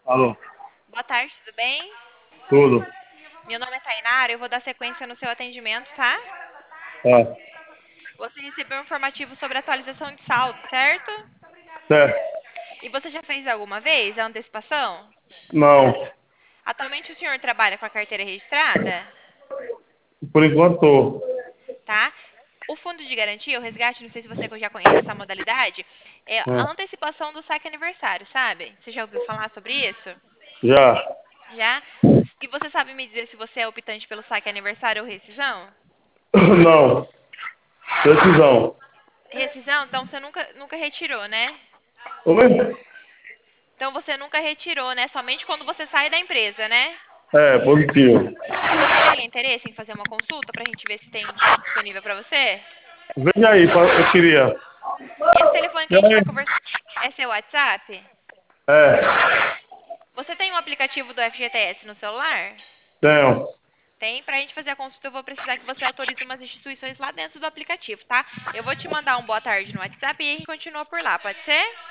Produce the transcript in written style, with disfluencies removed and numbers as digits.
Alô, Boa tarde, tudo bem? tudo? Meu nome é Tainara, eu vou dar sequência no seu atendimento, tá? Tá, Você recebeu um informativo sobre atualização de saldo, certo? certo. E você já fez alguma vez a antecipação? Não, Atualmente o senhor trabalha com a carteira registrada, por enquanto tô. tá? O fundo de garantia, o resgate, não sei se você já conhece essa modalidade, é a Ah, antecipação do saque aniversário, sabe? Você já ouviu falar sobre isso? já. Já? E você sabe me dizer se você é optante pelo saque aniversário ou rescisão? Não, decisão. Rescisão, então você nunca retirou, né? Oi? Então você nunca retirou, né? Somente quando você sai da empresa, né? É, positivo. Você teria interesse em fazer uma consulta pra gente ver se tem disponível pra você? Veja aí, eu queria. Esse telefone que E a gente tá aí? conversando é seu WhatsApp? É, Você tem um aplicativo do FGTS no celular? tenho. Tem. Pra gente fazer a consulta, eu vou precisar que você autorize umas instituições lá dentro do aplicativo, tá? Eu vou te mandar um boa tarde no WhatsApp e a gente continua por lá, pode ser?